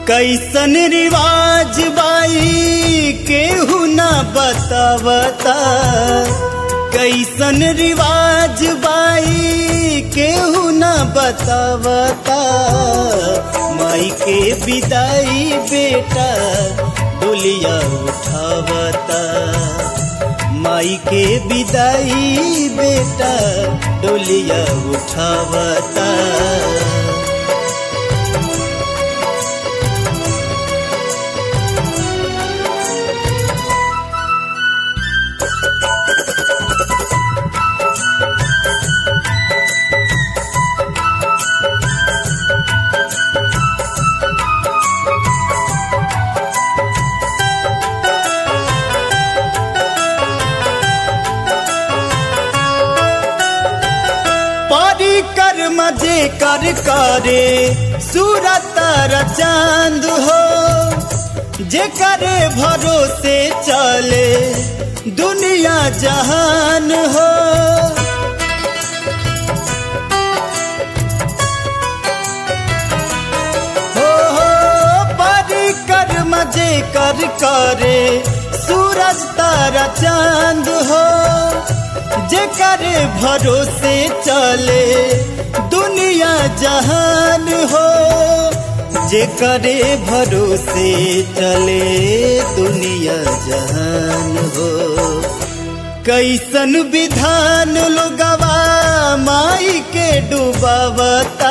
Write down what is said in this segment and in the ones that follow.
कैसन रिवाज बाई केहू ना बतावता। कैसन रिवाज बाई केहू ना बतावता। माई के विदाई बेटा डोलिया उठावता। माई के विदाई बेटा डोलिया उठावता। परिक्रम जे कर करे सूरत चांद हो। जे करे भरोसे चले दुनिया जहान हो। परिक्रम जे कर करे सूरज तारा चांद हो। जे करे भरोसे चले दुनिया जहान हो। जे करे भरोसे चले दुनिया जहान हो। कैसन विधान लोगवा माई के डुबावता।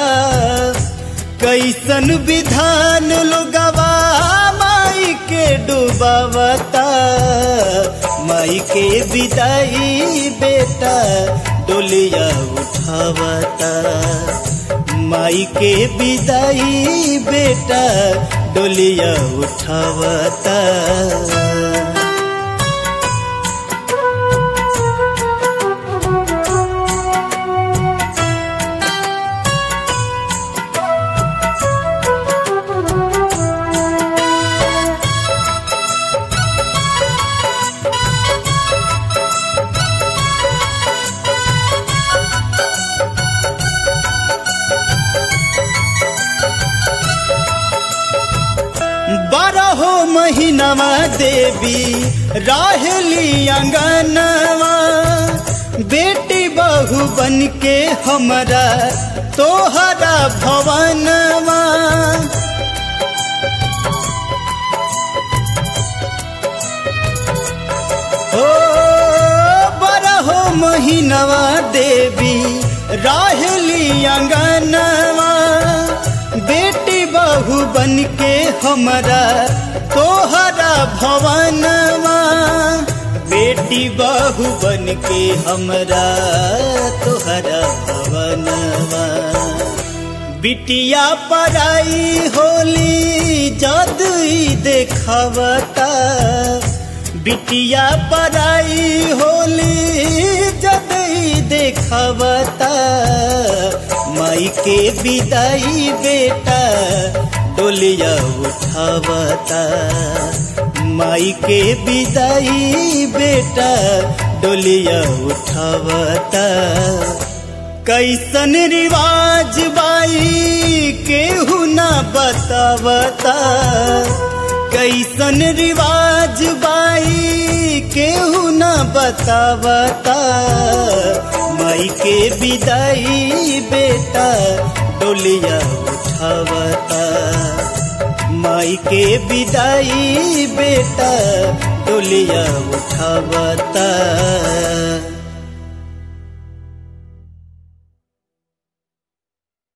कैसन विधान लोगवा माई के डुबावता। माई के विदाई बेटा डोलिया उठावता। माई के विदाई बेटा डोलिया उठावता। बारहो महीनावा देवी राहली अंगनवा। बेटी बहू बन के हमरा तोहरा भवनवा। ओ बारहो महीनावा देवी राहली अंगनवा। बेटी बहू बन के हमरा तोहरा भवनवा। बेटी बहू बन के हमरा तोहरा भवनवा। बिटिया पराई होली जादुई देखावता। बिटिया पराई होली जादुई देखावता। माई के विदाई बेटा डोलिया उठावता। माई के विदाई बेटा डोलिया उठावता। कैसन रिवाज बाई केहू ना बतावता। कैसन रिवाज बाई केहू ना बतावता। माई के विदाई बेटा डोलिया उठावता। माई के विदाई बेटा डोलिया उठावता।